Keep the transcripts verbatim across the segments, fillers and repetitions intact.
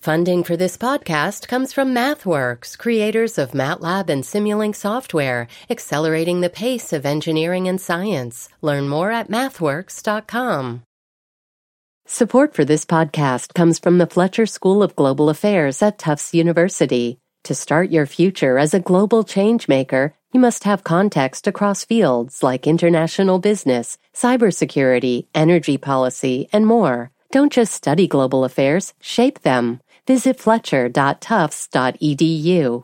Funding for this podcast comes from MathWorks, creators of MATLAB and Simulink software, accelerating the pace of engineering and science. Learn more at mathworks dot com. Support for this podcast comes from the Fletcher School of Global Affairs at Tufts University. To start your future as a global changemaker, you must have context across fields like international business, cybersecurity, energy policy, and more. Don't just study global affairs, shape them. Visit fletcher dot tufts dot e d u.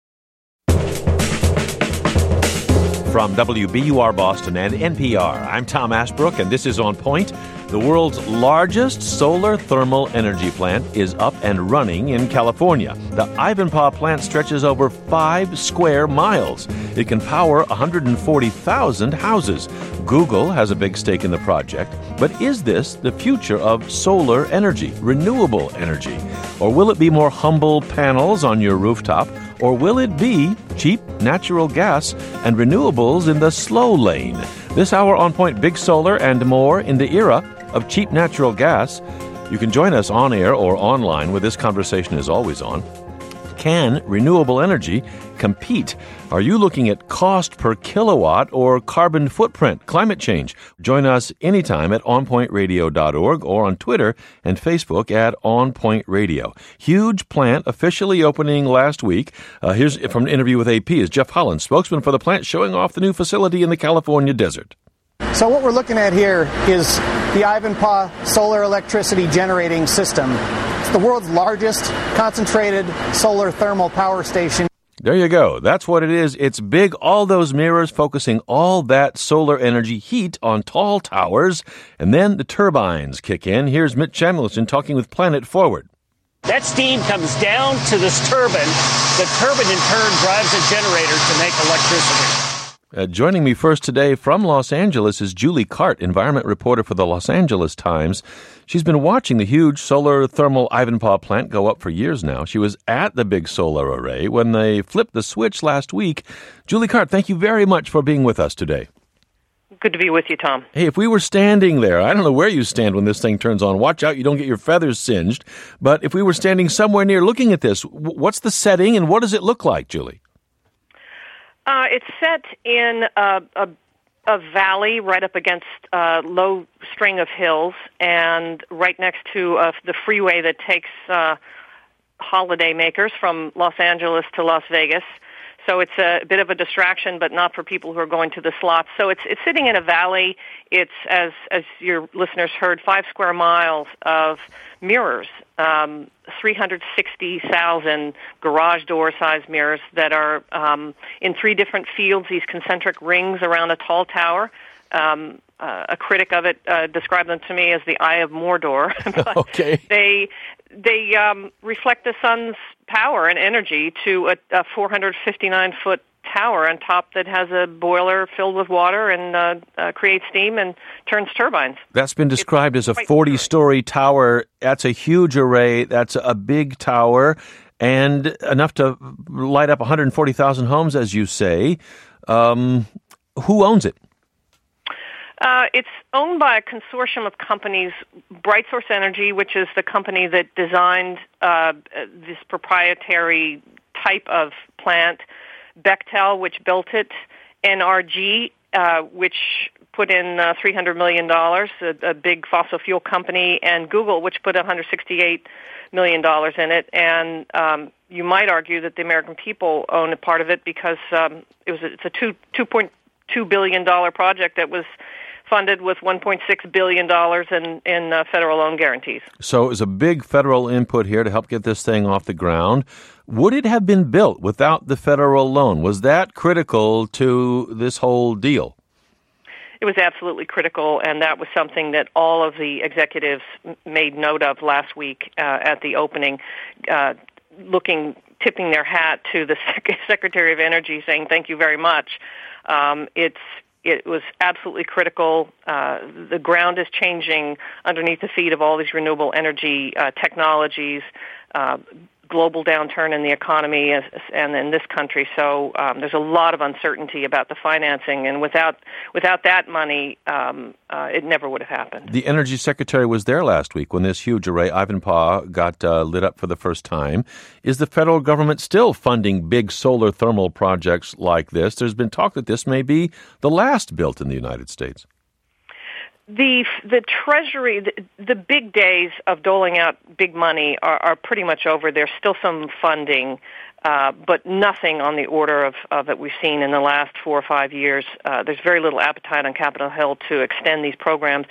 From W B U R Boston and N P R, I'm Tom Ashbrook, and this is On Point. The world's largest solar thermal energy plant is up and running in California. The Ivanpah plant stretches over five square miles. It can power one hundred forty thousand houses. Google has a big stake in the project. But is this the future of solar energy, renewable energy? Or will it be more humble panels on your rooftop? Or will it be cheap natural gas and renewables in the slow lane? This hour on Point, big solar and more in the era of cheap natural gas. You can join us on air or online, where this conversation is always on. Can renewable energy compete? Are you looking at cost per kilowatt or carbon footprint, climate change? Join us anytime at on point radio dot org or on Twitter and Facebook at On Point Radio. Huge plant officially opening last week. Uh, here's from an interview with A P is Jeff Holland, spokesman for the plant, showing off the new facility in the California desert. So what we're looking at here is the Ivanpah solar electricity generating system. It's the world's largest concentrated solar thermal power station. There you go. That's what it is. It's big. All those mirrors focusing all that solar energy heat on tall towers. And then the turbines kick in. Here's Mitch Samuelson talking with Planet Forward. That steam comes down to this turbine. The turbine in turn drives a generator to make electricity. Uh, joining me first today from Los Angeles is Julie Cart, environment reporter for the Los Angeles Times. She's been watching the huge solar thermal Ivanpah plant go up for years now. She was at the big solar array when they flipped the switch last week. Julie Cart, thank you very much for being with us today. Good to be with you, Tom. Hey, if we were standing there, I don't know where you stand when this thing turns on. Watch out, you don't get your feathers singed. But if we were standing somewhere near looking at this, what's the setting and what does it look like, Julie? Uh, it's set in a, a, a valley right up against a low string of hills and right next to uh, the freeway that takes uh, holiday makers from Los Angeles to Las Vegas. So it's a bit of a distraction, but not for people who are going to the slots. So it's it's sitting in a valley. It's, as as your listeners heard, five square miles of mirrors, um, three hundred sixty thousand garage door-sized mirrors that are um, in three different fields, these concentric rings around a tall tower. Um, uh, a critic of it uh, described them to me as the Eye of Mordor. But okay. They they um, reflect the sun's power and energy to a, a four hundred fifty-nine foot tower on top that has a boiler filled with water and uh, uh, creates steam and turns turbines. That's been described it's as a forty-story tower. That's a huge array. That's a big tower, and enough to light up one hundred forty thousand homes, as you say. Um, who owns it? Uh, it's owned by a consortium of companies, Bright Source Energy, which is the company that designed uh, this proprietary type of plant, Bechtel, which built it, N R G, uh, which put in uh, three hundred million dollars, a, a big fossil fuel company, and Google, which put one hundred sixty-eight million dollars in it. And um, you might argue that the American people own a part of it because um, it was a, it's a two two point two billion dollar project that was funded with one point six billion dollars in, in uh, federal loan guarantees. So it was a big federal input here to help get this thing off the ground. Would it have been built without the federal loan? Was that critical to this whole deal? It was absolutely critical, and that was something that all of the executives made note of last week uh, at the opening, uh, looking, tipping their hat to the Secretary of Energy, saying thank you very much. Um, it's It was absolutely critical. Uh, the ground is changing underneath the feet of all these renewable energy uh, technologies. Uh, global downturn in the economy and in this country. So um, there's a lot of uncertainty about the financing, and without without that money, um, uh, it never would have happened. The Energy Secretary was there last week when this huge array, Ivanpah, got uh, lit up for the first time. Is the federal government still funding big solar thermal projects like this? There's been talk that this may be the last built in the United States. The the Treasury, the, the big days of doling out big money are, are pretty much over. There's still some funding, uh, but nothing on the order of, of that we've seen in the last four or five years. Uh, there's very little appetite on Capitol Hill to extend these programs.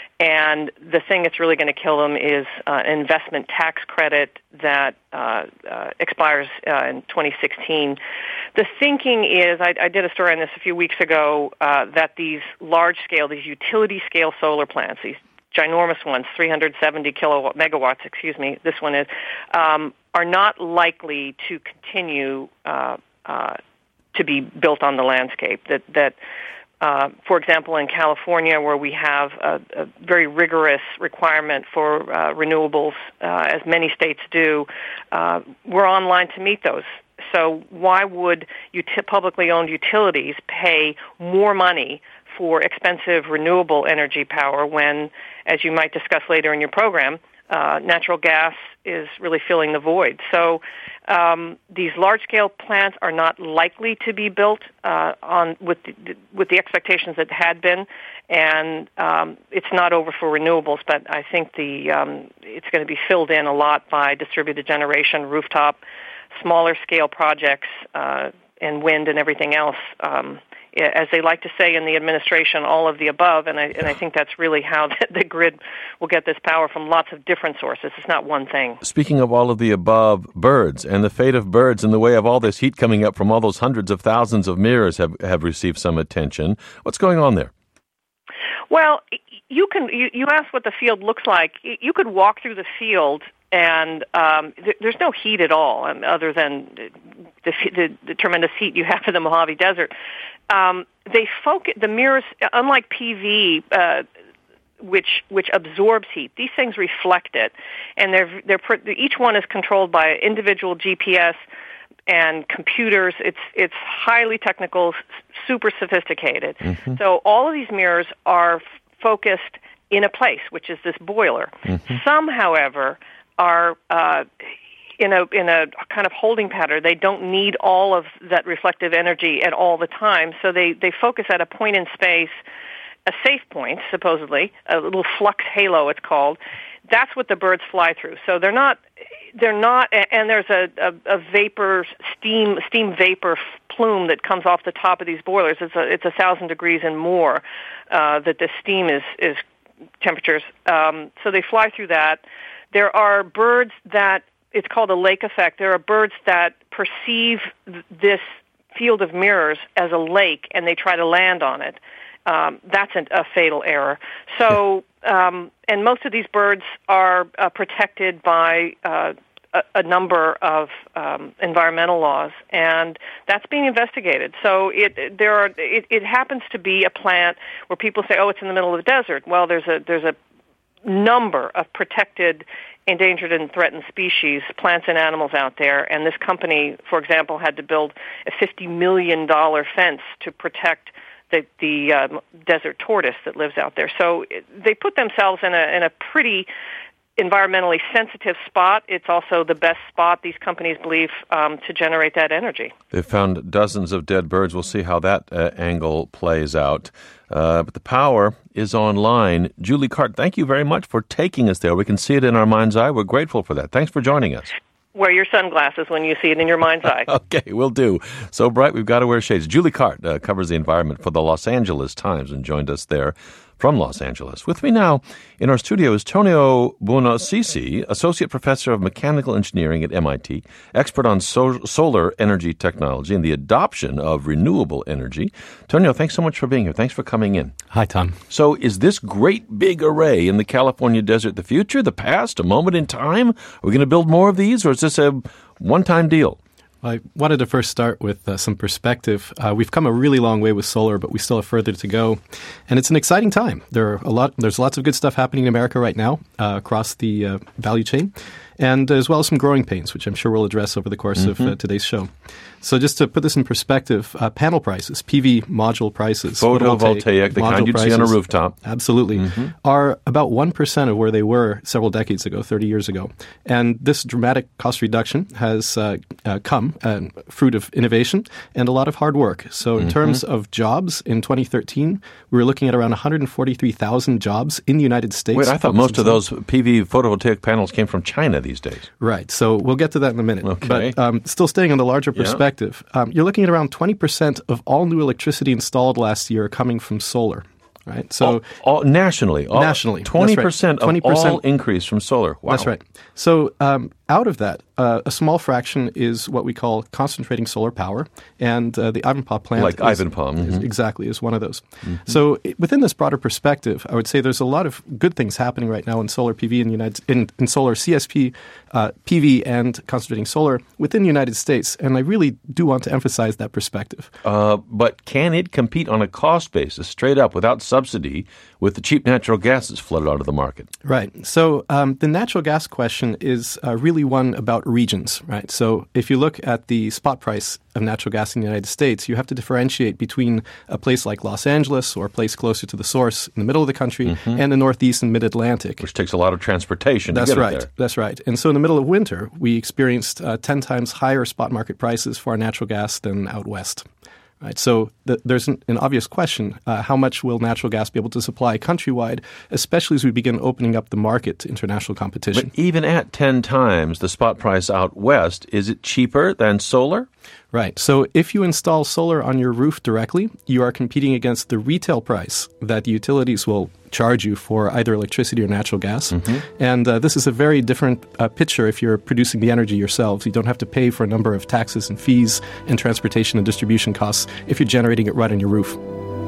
And the thing that's really going to kill them is uh, an investment tax credit that uh, uh, expires uh, in twenty sixteen. The thinking is, I, I did a story on this a few weeks ago, uh, that these large-scale, these utility-scale solar plants, these ginormous ones, three hundred seventy kilowatt megawatts, excuse me, this one is, um, are not likely to continue uh, uh, to be built on the landscape. That that. Uh, for example, in California, where we have a, a very rigorous requirement for uh, renewables, uh, as many states do, uh, we're on line to meet those. So why would uti- publicly owned utilities pay more money for expensive renewable energy power when, as you might discuss later in your program, uh, natural gas is really filling the void? So um, these large-scale plants are not likely to be built uh, on with the, with the expectations that had been, and um, it's not over for renewables. But I think the um, it's going to be filled in a lot by distributed generation, rooftop, smaller-scale projects, uh, and wind and everything else. Um, as they like to say in the administration, all of the above, and I, and I think that's really how the, the grid will get this power from lots of different sources. It's not one thing. Speaking of all of the above, birds and the fate of birds in the way of all this heat coming up from all those hundreds of thousands of mirrors have, have received some attention. What's going on there? Well, you can. You, you asked what the field looks like. You could walk through the field, and um, th- there's no heat at all, um, other than the, the, the tremendous heat you have in the Mojave Desert. Um, they focus the mirrors, unlike P V, uh, which which absorbs heat. These things reflect it, and they're they're each one is controlled by individual G P S and computers. It's it's highly technical, super sophisticated. Mm-hmm. So all of these mirrors are f- focused in a place, which is this boiler. Mm-hmm. Some, however, are uh, in a in a kind of holding pattern. They don't need all of that reflective energy at all the time, so they, they focus at a point in space, a safe point, supposedly, a little flux halo it's called. That's what the birds fly through. So they're not, they're not, and there's a, a, a vapor, steam steam vapor plume that comes off the top of these boilers. It's a it's a thousand degrees and more uh, that the steam is is temperatures. Um, so they fly through that. There are birds that, it's called a lake effect. There are birds that perceive th- this field of mirrors as a lake, and they try to land on it. Um, that's an, a fatal error. So, um, and most of these birds are uh, protected by uh, a, a number of um, environmental laws, and that's being investigated. So, it there are it, it happens to be a plant where people say, "Oh, it's in the middle of the desert." Well, there's a there's a number of protected, endangered and threatened species, plants and animals out there, and this company, for example, had to build a fifty million dollars fence to protect the, the uh, desert tortoise that lives out there. So it, they put themselves in a in a pretty environmentally sensitive spot. It's also the best spot, these companies believe, um, to generate that energy. They've found dozens of dead birds. We'll see how that uh, angle plays out. Uh, but the power is online. Julie Cart, thank you very much for taking us there. We can see it in our mind's eye. We're grateful for that. Thanks for joining us. Wear your sunglasses when you see it in your mind's eye. Okay, we'll do. So bright, we've got to wear shades. Julie Cart uh, covers the environment for the Los Angeles Times and joined us there from Los Angeles. With me now in our studio is Tonio Buonosisi, Associate Professor of Mechanical Engineering at M I T, expert on so- solar energy technology and the adoption of renewable energy. Tonio, thanks so much for being here. Thanks for coming in. Hi, Tom. So is this great big array in the California desert the future, the past, a moment in time? Are we going to build more of these, or is this a one-time deal? I wanted to first start with uh, some perspective. Uh, we've come a really long way with solar, but we still have further to go, and it's an exciting time. There are a lot. There's lots of good stuff happening in America right now uh, across the uh, value chain, and as well as some growing pains, which I'm sure we'll address over the course mm-hmm. of uh, today's show. So just to put this in perspective, uh, panel prices, P V module prices, photovoltaic, photovoltaic the kind you see on a rooftop, absolutely, mm-hmm. are about one percent of where they were several decades ago, thirty years ago. And this dramatic cost reduction has uh, uh, come uh, fruit of innovation and a lot of hard work. So in mm-hmm. terms of jobs, in twenty thirteen, we were looking at around one hundred forty-three thousand jobs in the United States. Wait, I thought most of those P V photovoltaic panels came from China these days. Right. So we'll get to that in a minute. Okay. But um, still staying on the larger perspective, yeah. um, you're looking at around twenty percent of all new electricity installed last year coming from solar. Right. So all, all, nationally, all, nationally, twenty percent right. of all increase from solar. Wow. That's right. So um, out of that, uh, a small fraction is what we call concentrating solar power, and uh, the Ivanpah plant, like is, Ivanpah, mm-hmm. is exactly, is one of those. Mm-hmm. So it, within this broader perspective, I would say there's a lot of good things happening right now in solar P V in the United in, in solar C S P, uh, P V, and concentrating solar within the United States, and I really do want to emphasize that perspective. Uh, but can it compete on a cost basis, straight up, without subsidy, with the cheap natural gas that's flooded out of the market? Right. So um, the natural gas question is uh, really one about regions, right? So if you look at the spot price of natural gas in the United States, you have to differentiate between a place like Los Angeles or a place closer to the source in the middle of the country mm-hmm. and the Northeast and Mid-Atlantic. Which takes a lot of transportation That's to get right. it there. That's right. And so in the middle of winter, we experienced uh, ten times higher spot market prices for our natural gas than out west. Right, so th- there's an, an obvious question, uh, how much will natural gas be able to supply countrywide, especially as we begin opening up the market to international competition? But even at ten times the spot price out west, is it cheaper than solar? Right. So if you install solar on your roof directly, you are competing against the retail price that the utilities will charge you for either electricity or natural gas. Mm-hmm. And uh, this is a very different uh, picture if you're producing the energy yourselves. You don't have to pay for a number of taxes and fees and transportation and distribution costs if you're generating it right on your roof.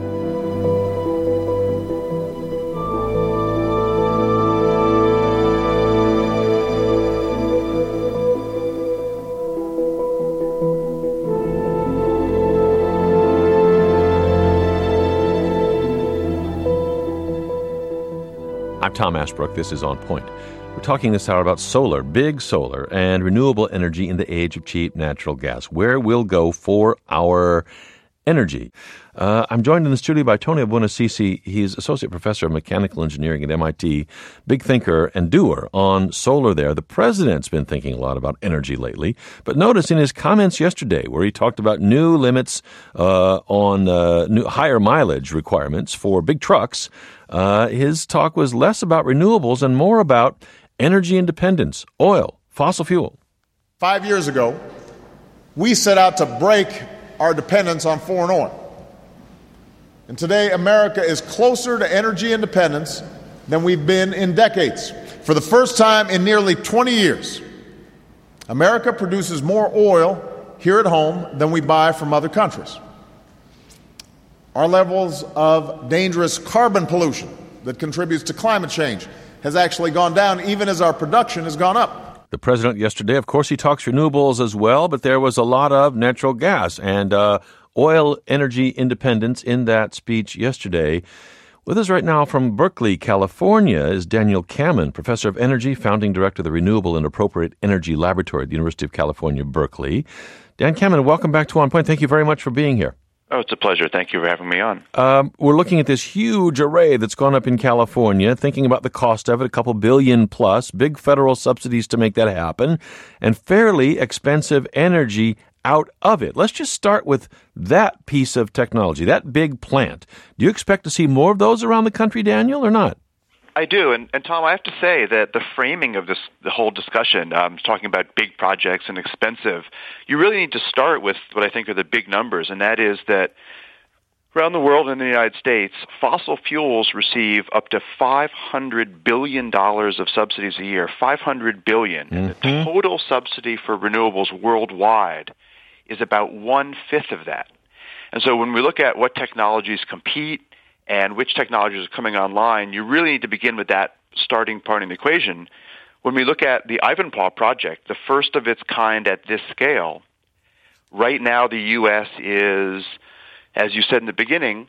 I'm Tom Ashbrook. This is On Point. We're talking this hour about solar, big solar, and renewable energy in the age of cheap natural gas. Where we'll go for our energy. Uh, I'm joined in the studio by Tony Abunassisi. He's Associate Professor of Mechanical Engineering at M I T, big thinker and doer on solar there. The president's been thinking a lot about energy lately, but notice in his comments yesterday where he talked about new limits uh, on uh, new higher mileage requirements for big trucks, uh, his talk was less about renewables and more about energy independence, oil, fossil fuel. Five years ago, we set out to break our dependence on foreign oil. And today, America is closer to energy independence than we've been in decades. For the first time in nearly twenty years, America produces more oil here at home than we buy from other countries. Our levels of dangerous carbon pollution that contributes to climate change has actually gone down, even as our production has gone up. The president yesterday, of course, he talks renewables as well, but there was a lot of natural gas and uh, oil energy independence in that speech yesterday. With us right now from Berkeley, California, is Daniel Kammen, professor of energy, founding director of the Renewable and Appropriate Energy Laboratory at the University of California, Berkeley. Dan Kammen, welcome back to On Point. Thank you very much for being here. Oh, it's a pleasure. Thank you for having me on. Um, we're looking at this huge array that's gone up in California, thinking about the cost of it, a couple billion plus, big federal subsidies to make that happen, and fairly expensive energy out of it. Let's just start with that piece of technology, that big plant. Do you expect to see more of those around the country, Daniel, or not? I do, and, and Tom, I have to say that the framing of this, the whole discussion, um, talking about big projects and expensive, you really need to start with what I think are the big numbers, and that is that around the world in the United States, fossil fuels receive up to five hundred billion dollars of subsidies a year, five hundred billion dollars. Mm-hmm. And the total subsidy for renewables worldwide is about one-fifth of that. And so when we look at what technologies compete and which technologies are coming online, you really need to begin with that starting part in the equation. When we look at the Ivanpah project, the first of its kind at this scale, right now the U S is, as you said in the beginning,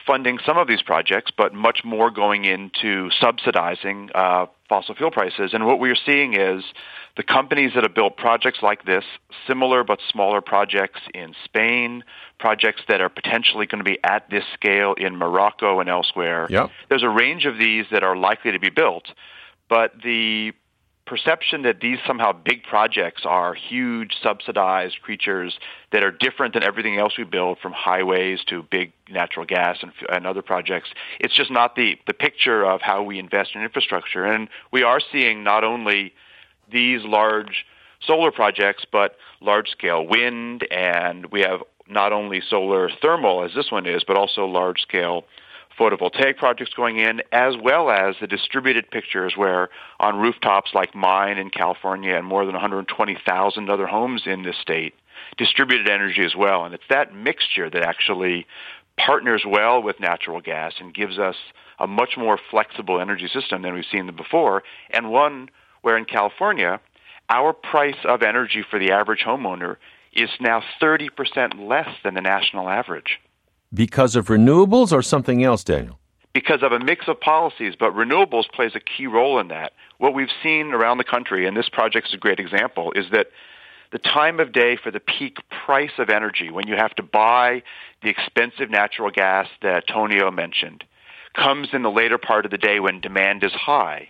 funding some of these projects, but much more going into subsidizing uh, fossil fuel prices. And what we are seeing is the companies that have built projects like this, similar but smaller projects in Spain, projects that are potentially going to be at this scale in Morocco and elsewhere. Yep. There's a range of these that are likely to be built, but the perception that these somehow big projects are huge subsidized creatures that are different than everything else we build, from highways to big natural gas and, and other projects, it's just not the, the picture of how we invest in infrastructure. And we are seeing not only these large solar projects, but large-scale wind, and we have not only solar thermal, as this one is, but also large-scale photovoltaic projects going in, as well as the distributed pictures where on rooftops like mine in California and more than one hundred twenty thousand other homes in this state, distributed energy as well. And it's that mixture that actually partners well with natural gas and gives us a much more flexible energy system than we've seen before, and one where in California, our price of energy for the average homeowner is now thirty percent less than the national average. Because of renewables or something else, Daniel? Because of a mix of policies, but renewables plays a key role in that. What we've seen around the country, and this project is a great example, is that the time of day for the peak price of energy, when you have to buy the expensive natural gas that Tonio mentioned, comes in the later part of the day when demand is high.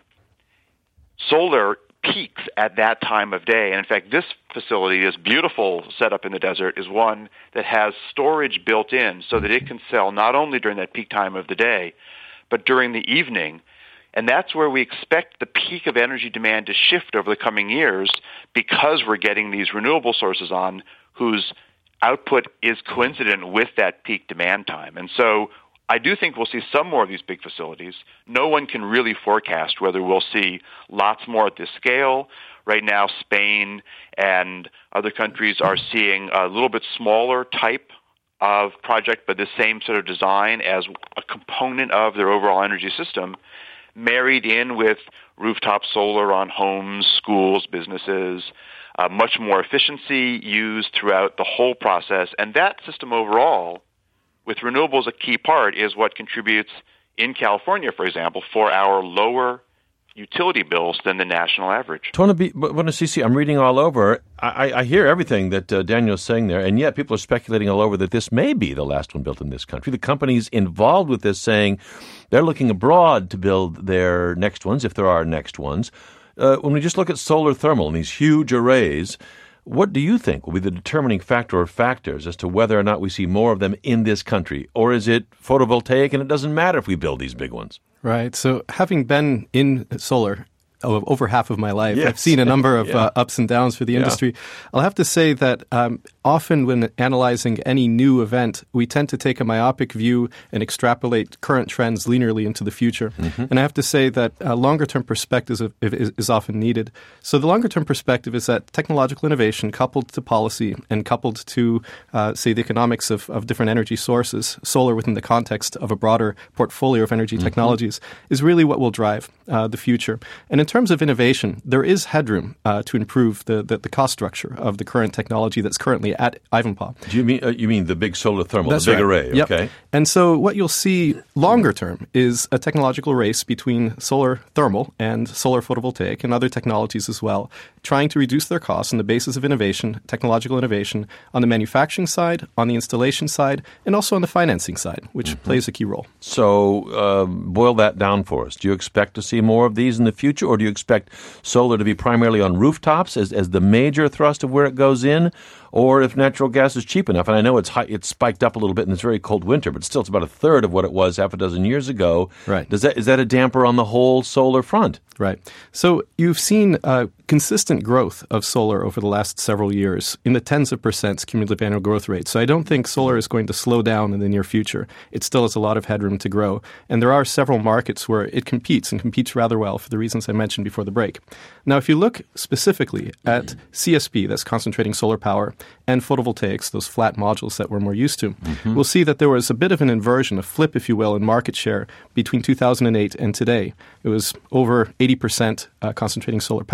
Solar peaks at that time of day. And in fact, this facility, this beautiful setup in the desert, is one that has storage built in so that it can sell not only during that peak time of the day, but during the evening. And that's where we expect the peak of energy demand to shift over the coming years, because we're getting these renewable sources on whose output is coincident with that peak demand time. And so I do think we'll see some more of these big facilities. No one can really forecast whether we'll see lots more at this scale. Right now, Spain and other countries are seeing a little bit smaller type of project, but the same sort of design as a component of their overall energy system, married in with rooftop solar on homes, schools, businesses, uh, much more efficiency used throughout the whole process. And that system overall, with renewables a key part, is what contributes in California, for example, for our lower utility bills than the national average. Tony Buonassisi, I'm reading all over. I, I hear everything that uh, Daniel's saying there, and yet people are speculating all over that this may be the last one built in this country. The companies involved with this saying they're looking abroad to build their next ones, if there are next ones. Uh, when we just look at solar thermal and these huge arrays, what do you think will be the determining factor or factors as to whether or not we see more of them in this country? Or is it photovoltaic and it doesn't matter if we build these big ones? Right. So having been in solar over half of my life, yes. I've seen a number of yeah. uh, ups and downs for the yeah. industry. I'll have to say that um, often when analyzing any new event, we tend to take a myopic view and extrapolate current trends linearly into the future. Mm-hmm. And I have to say that a longer-term perspective is, is, is often needed. So the longer-term perspective is that technological innovation coupled to policy and coupled to, uh, say, the economics of, of different energy sources, solar within the context of a broader portfolio of energy mm-hmm. technologies, is really what will drive uh, the future. And in terms of innovation, there is headroom uh, to improve the, the, the cost structure of the current technology that's currently at Ivanpah. Do you mean uh, you mean the big solar thermal, that's the big right. array? Yep. Okay. And so what you'll see longer term is a technological race between solar thermal and solar photovoltaic and other technologies as well, trying to reduce their costs on the basis of innovation, technological innovation, on the manufacturing side, on the installation side, and also on the financing side, which mm-hmm. plays a key role. So uh, boil that down for us. Do you expect to see more of these in the future, or do you expect solar to be primarily on rooftops as, as the major thrust of where it goes in? Or if natural gas is cheap enough, and I know it's high, it's spiked up a little bit in this very cold winter, but still it's about a third of what it was half a dozen years ago. Right. Does that, is that a damper on the whole solar front? Right. So you've seen uh, consistent growth of solar over the last several years in the tens of percents cumulative annual growth rate. So I don't think solar is going to slow down in the near future. It still has a lot of headroom to grow. And there are several markets where it competes and competes rather well for the reasons I mentioned before the break. Now, if you look specifically at C S P, that's concentrating solar power, and photovoltaics, those flat modules that we're more used to, mm-hmm. we'll see that there was a bit of an inversion, a flip, if you will, in market share between two thousand eight and today. It was over eighty percent uh, concentrating solar power in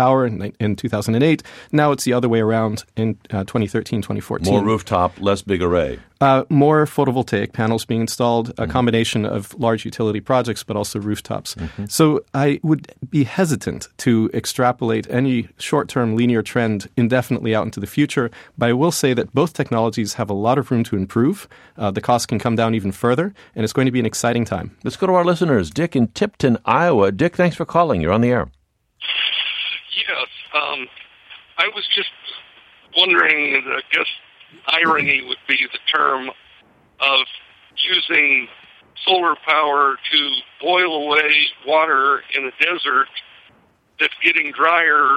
in two thousand eight. Now it's the other way around in uh, twenty thirteen, twenty fourteen. More rooftop, less big array. Uh, more photovoltaic panels being installed, a mm-hmm. combination of large utility projects, but also rooftops. Mm-hmm. So I would be hesitant to extrapolate any short-term linear trend indefinitely out into the future, but I will say that both technologies have a lot of room to improve. Uh, the cost can come down even further, and it's going to be an exciting time. Let's go to our listeners. Dick in Tipton, Iowa. Dick, thanks for calling. You're on the air. Yes. Um, I was just wondering, I guess irony would be the term of using solar power to boil away water in a desert that's getting drier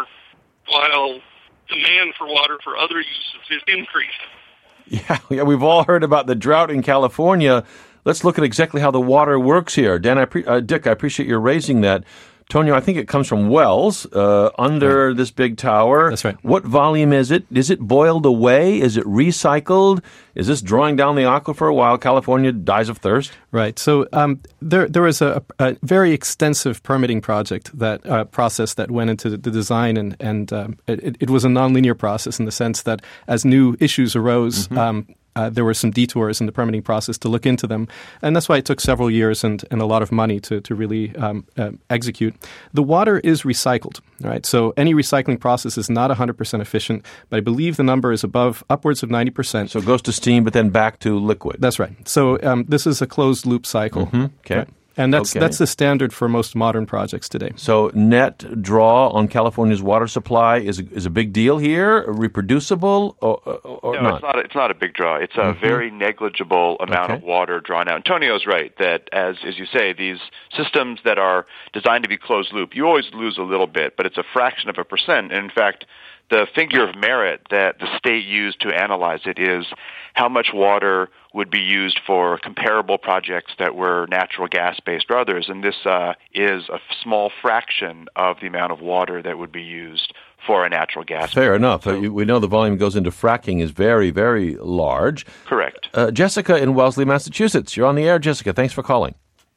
while demand for water for other uses is increasing. Yeah, yeah, we've all heard about the drought in California. Let's look at exactly how the water works here. Dan, I pre- uh, Dick, I appreciate your raising that. Tonio, I think it comes from wells uh, under right. this big tower. That's right. What volume is it? Is it boiled away? Is it recycled? Is this drawing down the aquifer while California dies of thirst? Right. So um, there there was a, a very extensive permitting project, that uh, process that went into the design, and, and um, it, it was a nonlinear process in the sense that as new issues arose, mm-hmm. um, Uh, there were some detours in the permitting process to look into them. And that's why it took several years and, and a lot of money to, to really um, uh, execute. The water is recycled, right? So any recycling process is not one hundred percent efficient, but I believe the number is above upwards of ninety percent. So it goes to steam, but then back to liquid. That's right. So um, this is a closed loop cycle. Mm-hmm. Okay. Right? And that's okay. that's the standard for most modern projects today. So net draw on California's water supply is a, is a big deal here, reproducible or, or, or no, not? it's not. It's not a big draw. It's a mm-hmm. very negligible amount okay. of water drawn out. Antonio's right that, as as you say, these systems that are designed to be closed loop, you always lose a little bit, but it's a fraction of a percent. And in fact, the figure of merit that the state used to analyze it is how much water would be used for comparable projects that were natural gas-based or others. And this uh, is a small fraction of the amount of water that would be used for a natural gas. Fair enough. So, we know the volume goes into fracking is very, very large. Correct. Uh, Jessica in Wellesley, Massachusetts. You're on the air, Jessica. Thanks for calling.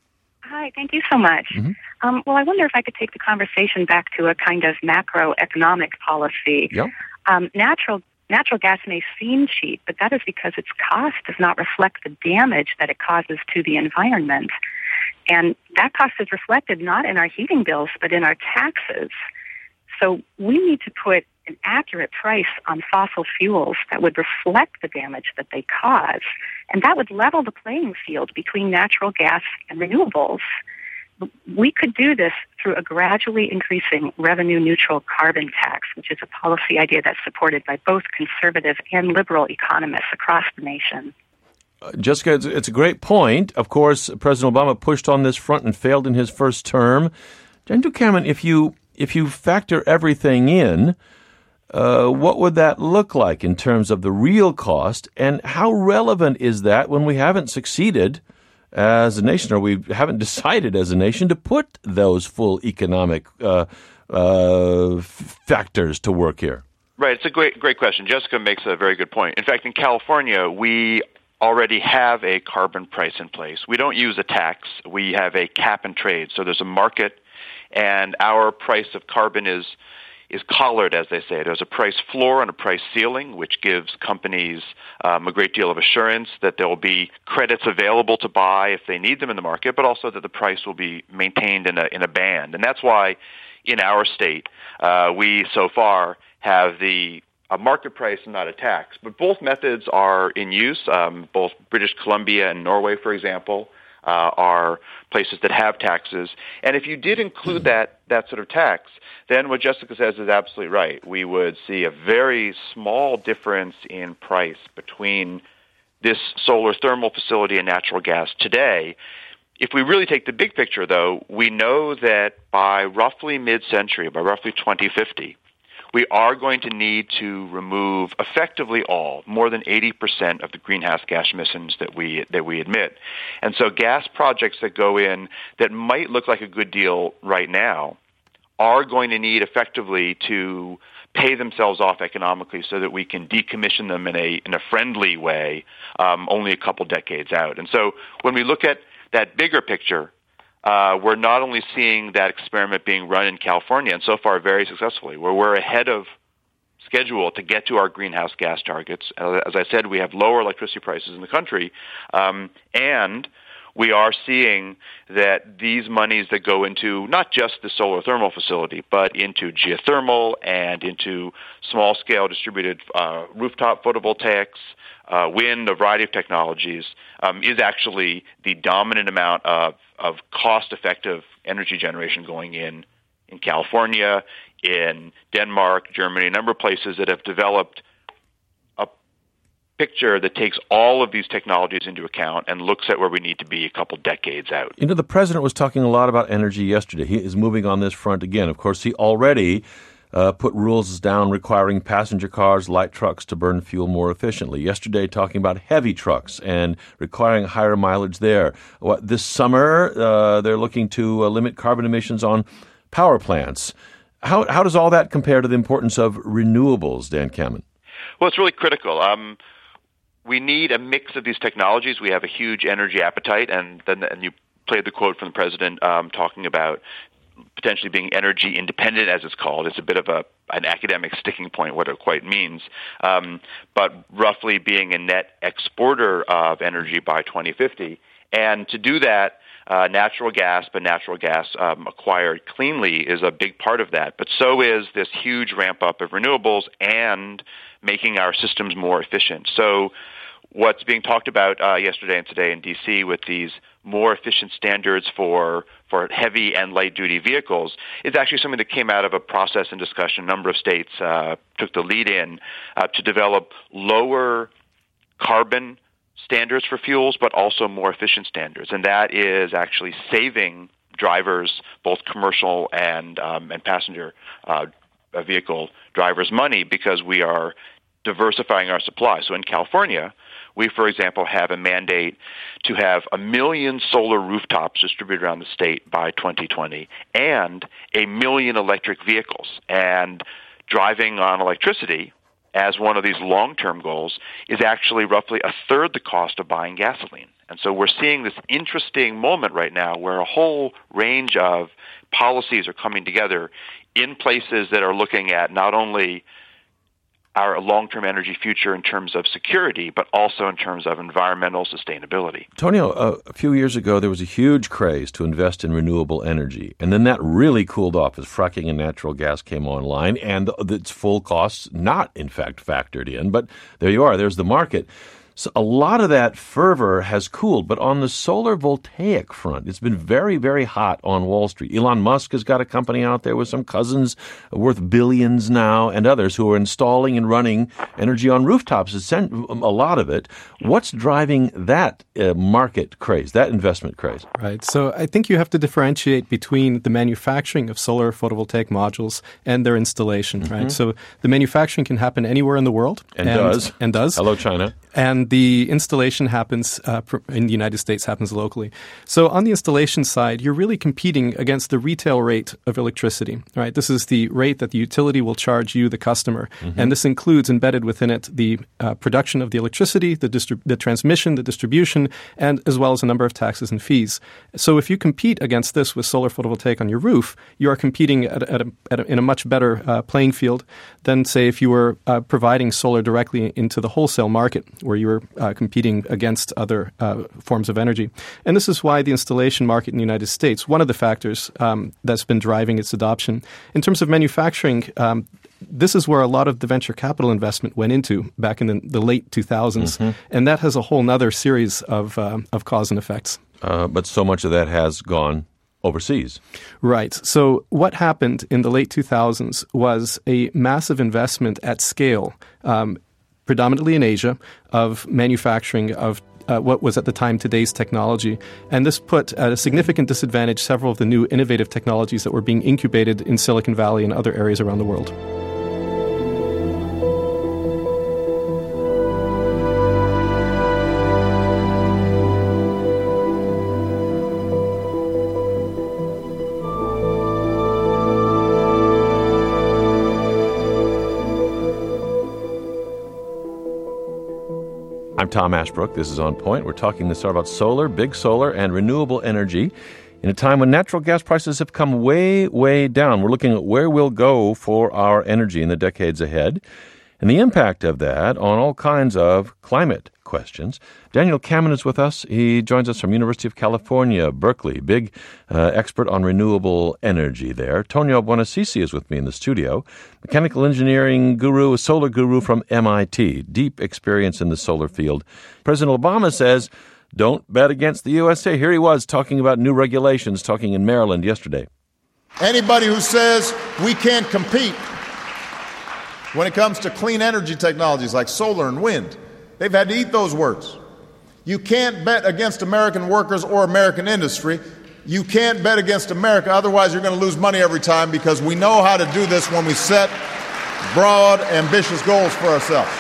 Hi, thank you so much. Mm-hmm. Um, well, I wonder if I could take the conversation back to a kind of macroeconomic policy. Yep. Um, natural natural gas may seem cheap, but that is because its cost does not reflect the damage that it causes to the environment. And that cost is reflected not in our heating bills, but in our taxes. So we need to put an accurate price on fossil fuels that would reflect the damage that they cause. And that would level the playing field between natural gas and renewables. We could do this through a gradually increasing revenue-neutral carbon tax, which is a policy idea that's supported by both conservative and liberal economists across the nation. Uh, Jessica, it's, it's a great point. Of course, President Obama pushed on this front and failed in his first term. Andrew Cameron, if you if you factor everything in, uh, what would that look like in terms of the real cost, and how relevant is that when we haven't succeeded as a nation, or we haven't decided as a nation to put those full economic uh, uh, f- factors to work here? Right. It's a great, great question. Jessica makes a very good point. In fact, in California, we already have a carbon price in place. We don't use a tax. We have a cap and trade. So there's a market, and our price of carbon is is collared, as they say. There's a price floor and a price ceiling, which gives companies um, a great deal of assurance that there will be credits available to buy if they need them in the market, but also that the price will be maintained in a in a band. And that's why in our state, uh, we so far have the a market price and not a tax. But both methods are in use. Um, both British Columbia and Norway, for example, uh, are places that have taxes. And if you did include that that sort of tax, then what Jessica says is absolutely right. We would see a very small difference in price between this solar thermal facility and natural gas today. If we really take the big picture, though, we know that by roughly mid-century, by roughly twenty fifty, we are going to need to remove effectively all, more than eighty percent of the greenhouse gas emissions that we that we emit. And so gas projects that go in that might look like a good deal right now are going to need effectively to pay themselves off economically so that we can decommission them in a in a friendly way um, only a couple decades out. And so when we look at that bigger picture, uh, we're not only seeing that experiment being run in California, and so far very successfully, where we're ahead of schedule to get to our greenhouse gas targets. As I said, we have lower electricity prices in the country, um, and we are seeing that these monies that go into not just the solar thermal facility, but into geothermal and into small-scale distributed uh, rooftop photovoltaics, uh, wind, a variety of technologies, um, is actually the dominant amount of, of cost-effective energy generation going in in California, in Denmark, Germany, a number of places that have developed a picture that takes all of these technologies into account and looks at where we need to be a couple decades out. You know, the president was talking a lot about energy yesterday. He is moving on this front again. Of course, he already uh, put rules down requiring passenger cars, light trucks to burn fuel more efficiently. Yesterday, talking about heavy trucks and requiring higher mileage there. What, this summer, uh, they're looking to uh, limit carbon emissions on power plants. How how does all that compare to the importance of renewables, Dan Kammen? Well, it's really critical. Um, we need a mix of these technologies. We have a huge energy appetite, and then and you played the quote from the president um, talking about potentially being energy independent, as it's called. It's a bit of a an academic sticking point, what it quite means. Um, but roughly being a net exporter of energy by twenty fifty. And to do that, Uh, natural gas, but natural gas um, acquired cleanly is a big part of that. But so is this huge ramp up of renewables and making our systems more efficient. So what's being talked about uh, yesterday and today in D C with these more efficient standards for for heavy and light duty vehicles is actually something that came out of a process and discussion. A number of states uh, took the lead in uh, to develop lower carbon standards for fuels, but also more efficient standards. And that is actually saving drivers, both commercial and um, and passenger uh, vehicle drivers, money because we are diversifying our supply. So in California, we, for example, have a mandate to have a million solar rooftops distributed around the state by twenty twenty and a million electric vehicles. And driving on electricity as one of these long-term goals is actually roughly a third the cost of buying gasoline. And so we're seeing this interesting moment right now where a whole range of policies are coming together in places that are looking at not only our long-term energy future in terms of security, but also in terms of environmental sustainability. Tonio, uh, a few years ago, there was a huge craze to invest in renewable energy, and then that really cooled off as fracking and natural gas came online, and its full costs not, in fact, factored in. But there you are. There's the market. So a lot of that fervor has cooled, but on the solar voltaic front, it's been very, very hot on Wall Street. Elon Musk has got a company out there with some cousins worth billions now and others who are installing and running energy on rooftops, a lot of it. What's driving that uh, market craze, that investment craze? Right. So I think you have to differentiate between the manufacturing of solar photovoltaic modules and their installation, mm-hmm. right? So the manufacturing can happen anywhere in the world. And, and does. And does. Hello, China. And the installation happens uh, in the United States, happens locally. So on the installation side, you're really competing against the retail rate of electricity, right? This is the rate that the utility will charge you, the customer. Mm-hmm. And this includes embedded within it the uh, production of the electricity, the, distrib- the transmission, the distribution, and as well as a number of taxes and fees. So if you compete against this with solar photovoltaic on your roof, you are competing at, at a, at a, in a much better uh, playing field than, say, if you were uh, providing solar directly into the wholesale market, where you were uh, competing against other uh, forms of energy. And this is why the installation market in the United States, one of the factors um, that's been driving its adoption. In terms of manufacturing, um, this is where a lot of the venture capital investment went into back in the, the late two thousands. Mm-hmm. And that has a whole nother series of, uh, of cause and effects. Uh, but so much of that has gone overseas. Right. So what happened in the late two thousands was a massive investment at scale, um, predominantly in Asia, of manufacturing of uh, what was at the time today's technology. And this put at a significant disadvantage several of the new innovative technologies that were being incubated in Silicon Valley and other areas around the world. I'm Tom Ashbrook. This is On Point. We're talking this hour about solar, big solar, and renewable energy. in a time when natural gas prices have come way, way down. We're looking at where we'll go for our energy in the decades ahead and the impact of that on all kinds of climate questions. Daniel Kammen is with us. He joins us from University of California, Berkeley, big uh, expert on renewable energy there. Tonio Buonassisi is with me in the studio, mechanical engineering guru, a solar guru from M I T, deep experience in the solar field. President Obama says, don't bet against the U S A. Here he was talking about new regulations, talking in Maryland yesterday. Anybody who says we can't compete when it comes to clean energy technologies like solar and wind, they've had to eat those words. You can't bet against American workers or American industry. You can't bet against America, otherwise you're going to lose money every time, because we know how to do this when we set broad, ambitious goals for ourselves.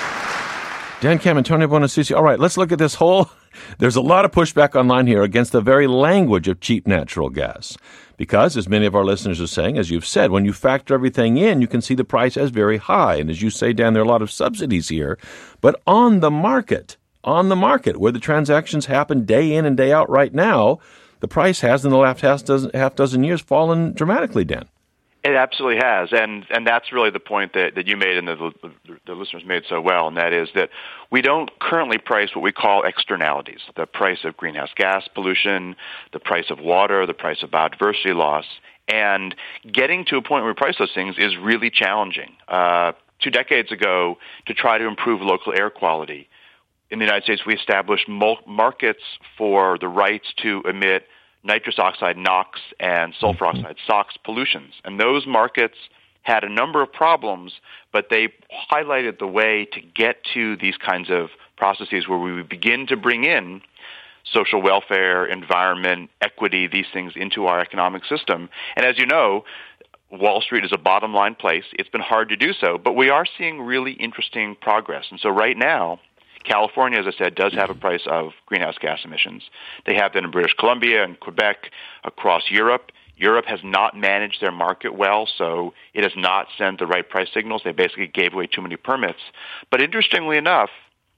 Dan Kammen, Tonio Buonassisi. All right, let's look at this whole... There's a lot of pushback online here against the very language of cheap natural gas. Because, as many of our listeners are saying, as you've said, when you factor everything in, you can see the price as very high. And as you say, Dan, there are a lot of subsidies here. But on the market, on the market, where the transactions happen day in and day out right now, the price has, in the last half dozen, half dozen years, fallen dramatically, Dan. It absolutely has, and and that's really the point that, that you made and the, the, the listeners made so well, and that is that we don't currently price what we call externalities, the price of greenhouse gas pollution, the price of water, the price of biodiversity loss, and getting to a point where we price those things is really challenging. Uh, two decades ago, to try to improve local air quality, in the United States we established mul- markets for the rights to emit nitrous oxide, NOx, and sulfur oxide, SOx pollutions. And those markets had a number of problems, but they highlighted the way to get to these kinds of processes where we would begin to bring in social welfare, environment, equity, these things into our economic system. And as you know, Wall Street is a bottom line place. It's been hard to do so, but we are seeing really interesting progress. And so right now, California, as I said, does have a price of greenhouse gas emissions. They have them in British Columbia and Quebec, across Europe. Europe has not managed their market well, so it has not sent the right price signals. They basically gave away too many permits. But interestingly enough,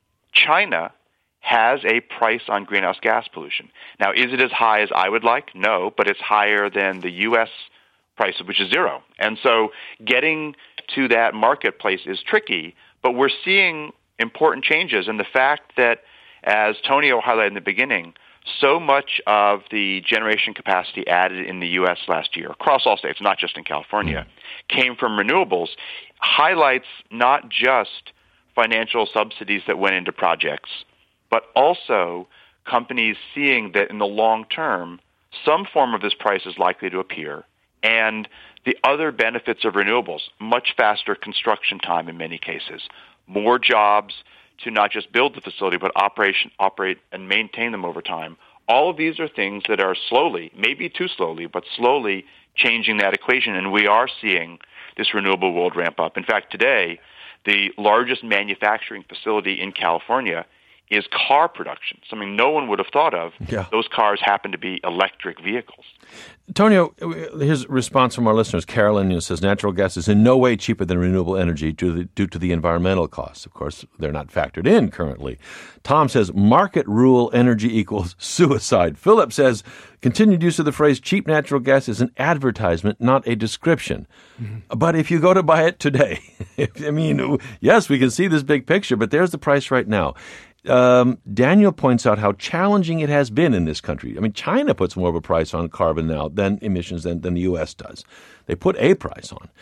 China has a price on greenhouse gas pollution. Now, is it as high as I would like? No, but it's higher than the U S price, which is zero. And so getting to that marketplace is tricky, but we're seeing important changes, and the fact that, as Tonio highlighted in the beginning, so much of the generation capacity added in the U S last year, across all states, not just in California, came from renewables, highlights not just financial subsidies that went into projects, but also companies seeing that in the long term, some form of this price is likely to appear, and the other benefits of renewables, much faster construction time in many cases, more jobs to not just build the facility, but operation, operate and maintain them over time. All of these are things that are slowly, maybe too slowly, but slowly changing that equation, and we are seeing this renewable world ramp up. In fact, today, the largest manufacturing facility in California is car production, something no one would have thought of. Yeah. Those cars happen to be electric vehicles. Tonio, here's a response from our listeners. Carolyn, you know, says natural gas is in no way cheaper than renewable energy due to, the, due to the environmental costs. Of course, they're not factored in currently. Tom says market rule energy equals suicide. Philip says continued use of the phrase cheap natural gas is an advertisement, not a description. Mm-hmm. But if you go to buy it today, I mean, yes, we can see this big picture, but there's the price right now. Um, Daniel points out how challenging it has been in this country. I mean, China puts more of a price on carbon now than emissions than, than the U S does. They put a price on.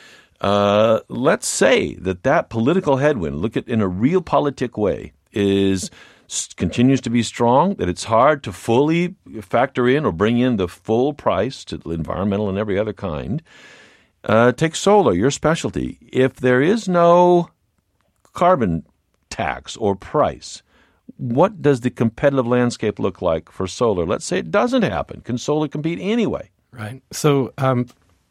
Uh, let's say that that political headwind, look at in a real politic way, is continues to be strong, that it's hard to fully factor in or bring in the full price to environmental and every other kind. Uh, take solar, your specialty. If there is no carbon tax or price, what does the competitive landscape look like for solar? Let's say it doesn't happen. Can solar compete anyway? Right. So um,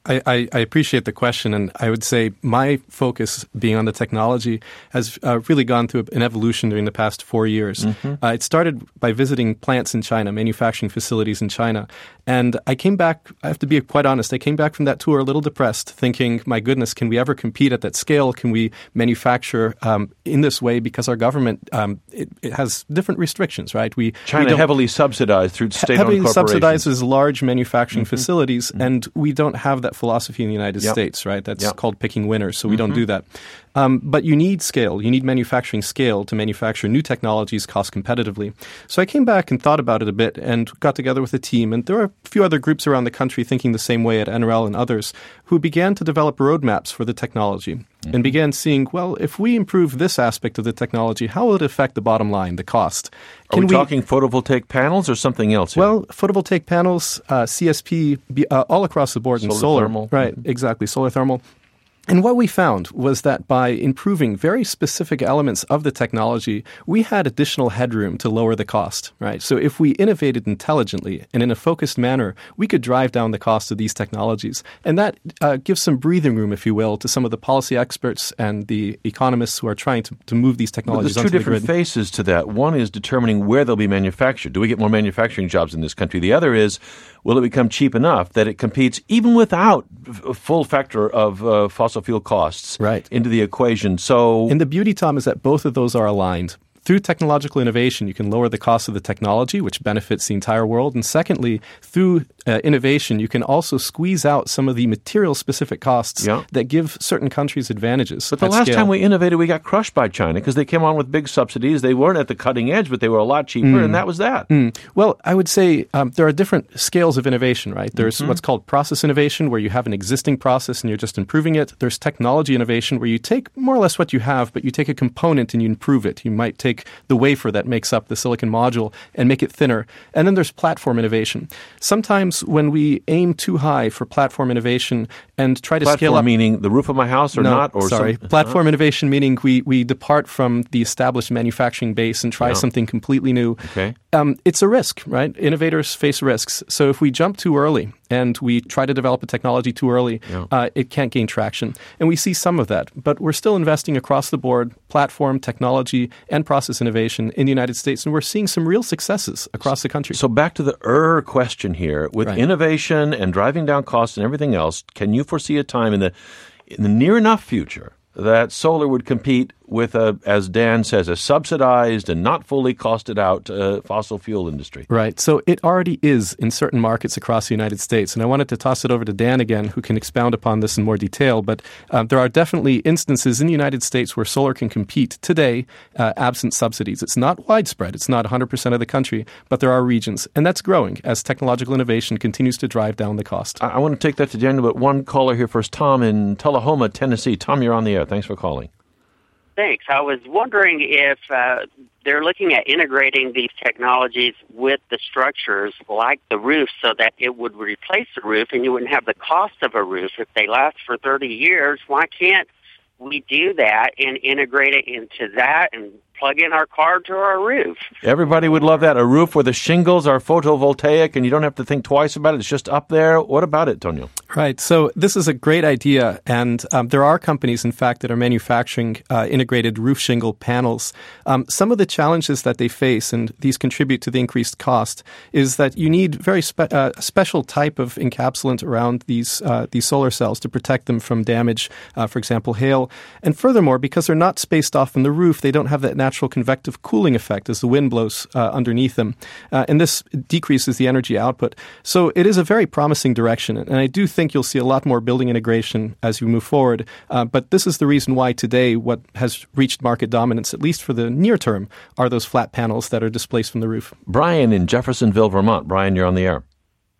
I, I, I appreciate the question, and I would say my focus, being on the technology, has uh, really gone through an evolution during the past four years. Mm-hmm. Uh, it started by visiting plants in China, manufacturing facilities in China, and I came back, I have to be quite honest, I came back from that tour a little depressed, thinking, my goodness, can we ever compete at that scale? Can we manufacture um, in this way? Because our government, um, it, it has different restrictions, right? We China we heavily subsidized through state-owned heavily corporations. subsidizes large manufacturing Mm-hmm. facilities, Mm-hmm. and we don't have that philosophy in the United Yep. States, right? That's Yep. called picking winners, so we Mm-hmm. don't do that. Um, but you need scale. You need manufacturing scale to manufacture new technologies cost competitively. So I came back and thought about it a bit and got together with a team. And there are a few other groups around the country thinking the same way at N R L and others who began to develop roadmaps for the technology mm-hmm. and began seeing, well, if we improve this aspect of the technology, how will it affect the bottom line, the cost? Can Are we, we talking photovoltaic panels or something else here? Well, photovoltaic panels, uh, C S P, uh, all across the board, and solar. solar Thermal. Right, Mm-hmm. exactly, solar thermal. And what we found was that by improving very specific elements of the technology, we had additional headroom to lower the cost, right? So if we innovated intelligently and in a focused manner, we could drive down the cost of these technologies. And that uh, gives some breathing room, if you will, to some of the policy experts and the economists who are trying to, to move these technologies onto the grid. There's two different grid. faces to that. One is determining where they'll be manufactured. Do we get more manufacturing jobs in this country? The other is, will it become cheap enough that it competes even without a full factor of uh, fossil fuel costs right. into the equation? So, and the beauty, Tom, is that both of those are aligned. Through technological innovation, you can lower the cost of the technology, which benefits the entire world. And secondly, through uh, innovation, you can also squeeze out some of the material-specific costs yeah. that give certain countries advantages. But the at last scale. time we innovated, we got crushed by China because they came on with big subsidies. They weren't at the cutting edge, but they were a lot cheaper, mm. and that was that. Mm. Well, I would say um, there are different scales of innovation, right? There's mm-hmm. what's called process innovation, where you have an existing process and you're just improving it. There's technology innovation, where you take more or less what you have, but you take a component and you improve it. You might take the wafer that makes up the silicon module and make it thinner. And then there's platform innovation. Sometimes when we aim too high for platform innovation and try to platform scale up... meaning the roof of my house or no, not? Or sorry. Some, platform uh, innovation meaning we, we depart from the established manufacturing base and try yeah. something completely new. Okay. Um, it's a risk, right? Innovators face risks. So if we jump too early and we try to develop a technology too early, yeah. uh, it can't gain traction. And we see some of that. But we're still investing across the board, platform, technology, and process innovation in the United States. And we're seeing some real successes across the country. So back to the er question here. With right. innovation and driving down costs and everything else, can you foresee a time in the in the near enough future that solar would compete with, a, as Dan says, a subsidized and not fully costed out uh, fossil fuel industry? Right. So it already is in certain markets across the United States. And I wanted to toss it over to Dan again, who can expound upon this in more detail. But uh, there are definitely instances in the United States where solar can compete today, uh, absent subsidies. It's not widespread. It's not one hundred percent of the country, but there are regions. And that's growing as technological innovation continues to drive down the cost. I, I want to take that to Daniel, but one caller here first, Tom in Tullahoma, Tennessee. Tom, you're on the air. Thanks for calling. Thanks. I was wondering if uh, they're looking at integrating these technologies with the structures like the roof so that it would replace the roof and you wouldn't have the cost of a roof. If they last for thirty years, why can't we do that and integrate it into that and plug in our car to our roof? Everybody would love that. A roof where the shingles are photovoltaic and you don't have to think twice about it. It's just up there. What about it, Tonio? Right. So this is a great idea. And um, there are companies, in fact, that are manufacturing uh, integrated roof shingle panels. Um, some of the challenges that they face, and these contribute to the increased cost, is that you need very spe- uh, special type of encapsulant around these uh, these solar cells to protect them from damage, uh, for example, hail. And furthermore, because they're not spaced off from the roof, they don't have that natural convective cooling effect as the wind blows uh, underneath them. Uh, and this decreases the energy output. So it is a very promising direction. And I do think you'll see a lot more building integration as you move forward. Uh, but this is the reason why today what has reached market dominance, at least for the near term, are those flat panels that are displaced from the roof. Brian in Jeffersonville, Vermont. Brian, you're on the air.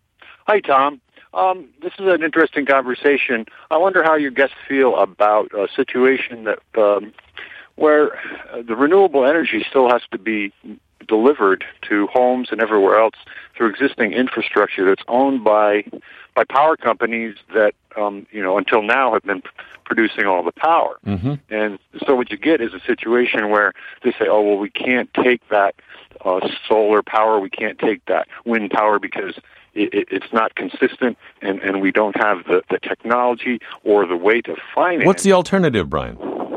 Hi, Tom. Um, this is an interesting conversation. I wonder how your guests feel about a situation that um, where uh, the renewable energy still has to be delivered to homes and everywhere else through existing infrastructure that's owned by by power companies that um, you know until now have been p- producing all the power. Mm-hmm. And so what you get is a situation where they say, "Oh well, we can't take that uh, solar power, we can't take that wind power because it, it's not consistent, and, and we don't have the, the technology or the way to finance. What's the alternative, Brian?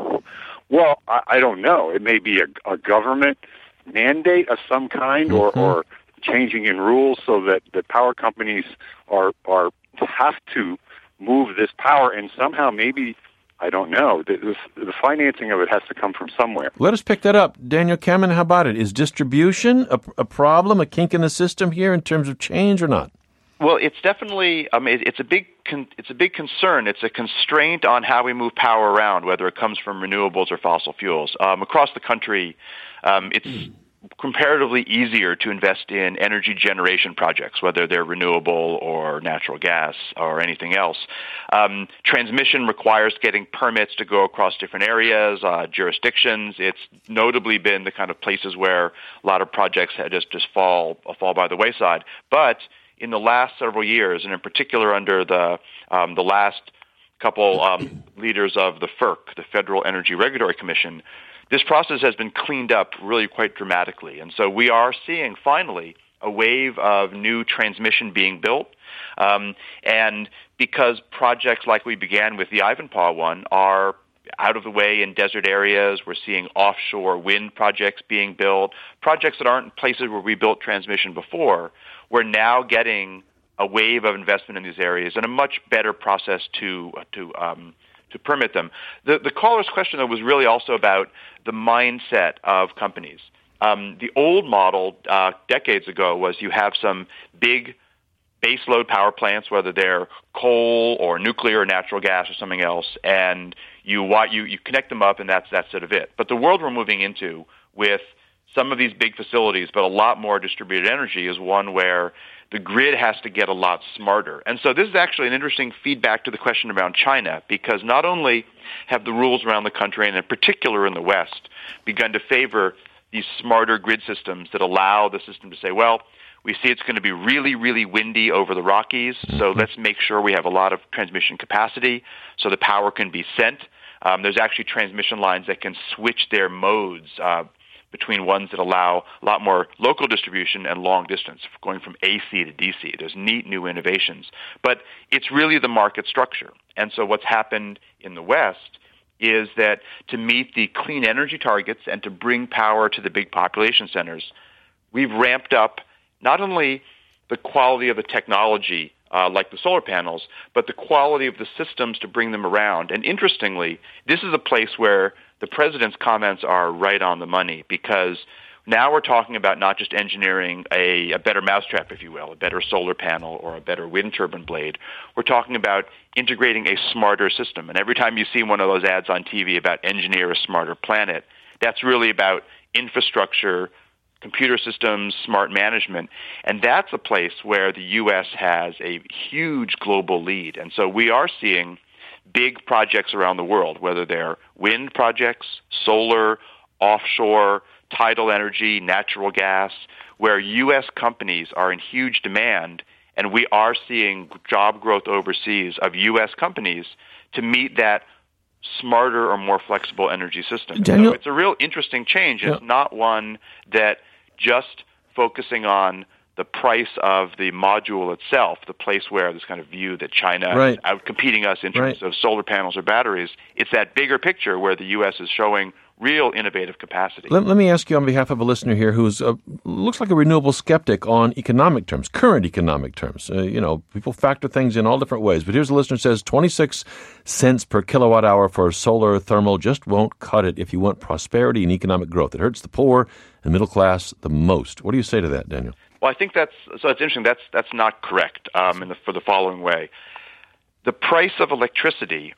Well, I, I don't know. It may be a, a government mandate of some kind, mm-hmm. or, or changing in rules so that the power companies are are have to move this power, and somehow maybe, I don't know, the, the, the financing of it has to come from somewhere. Let us pick that up. Daniel Kemin, how about it? Is distribution a, a problem, a kink in the system here in terms of change or not? Well, it's definitely, I mean, it's a big, con- it's a big concern. It's a constraint on how we move power around, whether it comes from renewables or fossil fuels. Um, across the country, um, it's comparatively easier to invest in energy generation projects, whether they're renewable or natural gas or anything else. Um, transmission requires getting permits to go across different areas, uh, jurisdictions. It's notably been the kind of places where a lot of projects just, just fall, fall by the wayside. But in the last several years, and in particular under the um, the last couple um, leaders of the F E R C, the Federal Energy Regulatory Commission, this process has been cleaned up really quite dramatically. And so we are seeing, finally, a wave of new transmission being built. Um, and because projects like we began with the Ivanpah one are out of the way in desert areas, we're seeing offshore wind projects being built, projects that aren't places where we built transmission before. We're now getting a wave of investment in these areas and a much better process to to um, to permit them. The, the caller's question, though, was really also about the mindset of companies. Um, the old model uh, decades ago was you have some big baseload power plants, whether they're coal or nuclear or natural gas or something else, and you you you connect them up, and that's that's sort of it. But the world we're moving into with some of these big facilities, but a lot more distributed energy, is one where the grid has to get a lot smarter. And so this is actually an interesting feedback to the question around China, because not only have the rules around the country, and in particular in the West, begun to favor these smarter grid systems that allow the system to say, well, we see it's going to be really, really windy over the Rockies, so let's make sure we have a lot of transmission capacity so the power can be sent. Um, there's actually transmission lines that can switch their modes uh, between ones that allow a lot more local distribution and long distance, going from A C to D C. There's neat new innovations. But it's really the market structure. And so what's happened in the West is that to meet the clean energy targets and to bring power to the big population centers, we've ramped up not only the quality of the technology, uh, like the solar panels, but the quality of the systems to bring them around. And interestingly, this is a place where the president's comments are right on the money, because now we're talking about not just engineering a, a better mousetrap, if you will, a better solar panel or a better wind turbine blade. We're talking about integrating a smarter system. And every time you see one of those ads on T V about engineer a smarter planet, that's really about infrastructure, computer systems, smart management. And that's a place where the U S has a huge global lead. And so we are seeing big projects around the world, whether they're wind projects, solar, offshore, tidal energy, natural gas, where U S companies are in huge demand, and we are seeing job growth overseas of U S companies to meet that smarter or more flexible energy system. Daniel, so it's a real interesting change. It's yeah. not one that just focusing on the price of the module itself, the place where this kind of view that China right. is out competing us in terms right. of solar panels or batteries. It's that bigger picture where the U S is showing real innovative capacity. Let, let me ask you on behalf of a listener here who looks like a renewable skeptic on economic terms, current economic terms. Uh, you know, people factor things in all different ways. But here's a listener who says twenty-six cents per kilowatt hour for solar thermal just won't cut it if you want prosperity and economic growth. It hurts the poor and middle class the most. What do you say to that, Daniel? Well, I think that's so. It's interesting. That's that's not correct. Um, in the, for the following way, the price of electricity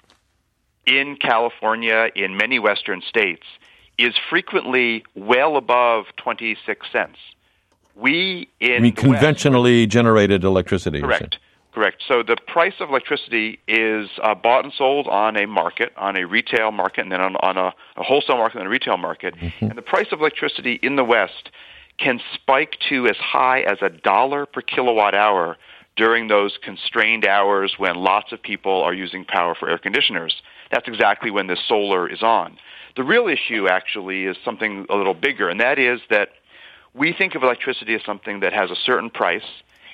in California, in many Western states, is frequently well above twenty-six cents. We in I mean, conventionally West, generated electricity. Correct. Correct. So the price of electricity is uh, bought and sold on a market, on a retail market, and then on, on a, a wholesale market and a retail market. Mm-hmm. And the price of electricity in the West can spike to as high as a dollar per kilowatt hour during those constrained hours when lots of people are using power for air conditioners. That's exactly when the solar is on. The real issue, actually, is something a little bigger, and that is that we think of electricity as something that has a certain price,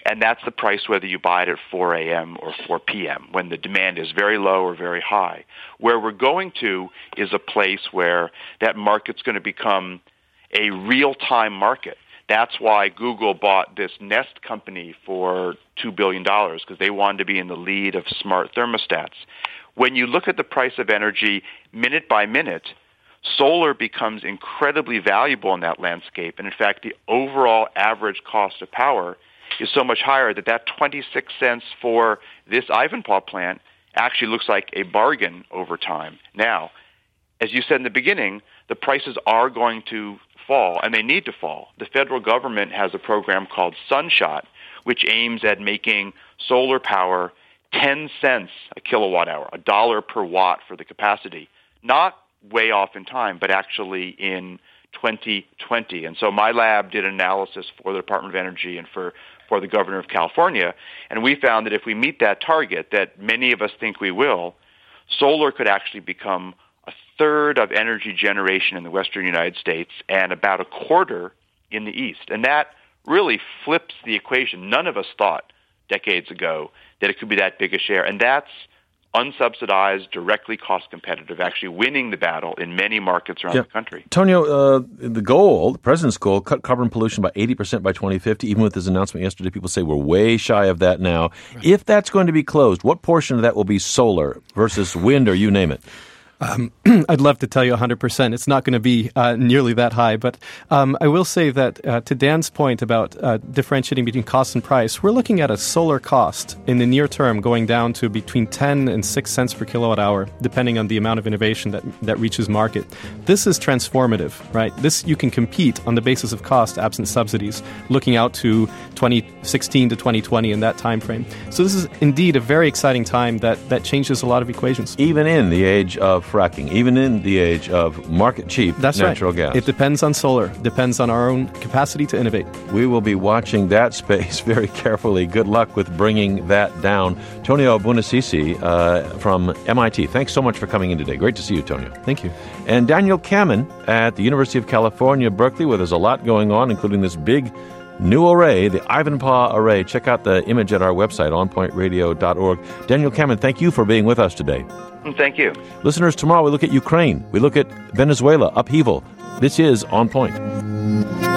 And that's the price whether you buy it at four a.m. or four p.m., when the demand is very low or very high. Where we're going to is a place where that market's going to become a real-time market. That's why Google bought this Nest company for two billion dollars, because they wanted to be in the lead of smart thermostats. When you look at the price of energy minute by minute, solar becomes incredibly valuable in that landscape. And in fact, the overall average cost of power is so much higher that that twenty-six cents for this Ivanpah plant actually looks like a bargain over time. Now, as you said in the beginning, the prices are going to fall, and they need to fall. The federal government has a program called Sunshot, which aims at making solar power ten cents a kilowatt hour, a dollar per watt for the capacity. Not way off in time, but actually in twenty twenty. And so my lab did analysis for the Department of Energy and for, for the governor of California, and we found that if we meet that target, that many of us think we will, solar could actually become a third of energy generation in the western United States and about a quarter in the east. And that really flips the equation. None of us thought decades ago that it could be that big a share. And that's unsubsidized, directly cost competitive, actually winning the battle in many markets around yeah. the country. Tonio, uh, the goal, the president's goal, cut carbon pollution by eighty percent by twenty fifty. Even with his announcement yesterday, people say we're way shy of that now. Right. If that's going to be closed, what portion of that will be solar versus wind, or you name it? Um, I'd love to tell you one hundred percent. It's not going to be uh, nearly that high. But um, I will say that uh, to Dan's point about uh, differentiating between cost and price, we're looking at a solar cost in the near term going down to between ten and six cents per kilowatt hour, depending on the amount of innovation that, that reaches market. This is transformative, right? This you can compete on the basis of cost absent subsidies, looking out to twenty sixteen to twenty twenty in that time frame. So this is indeed a very exciting time that, that changes a lot of equations. Even in the age of fracking, even in the age of market-cheap natural right. gas. It depends on solar. Depends on our own capacity to innovate. We will be watching that space very carefully. Good luck with bringing that down. Tonio Buonassisi uh, from M I T. Thanks so much for coming in today. Great to see you, Tonio. Thank you. And Daniel Kamen at the University of California, Berkeley, where there's a lot going on, including this big new array, the Ivanpah array. Check out the image at our website, on point radio dot org. Daniel Kamen, thank you for being with us today. Thank you. Listeners, tomorrow we look at Ukraine. We look at Venezuela, upheaval. This is On Point.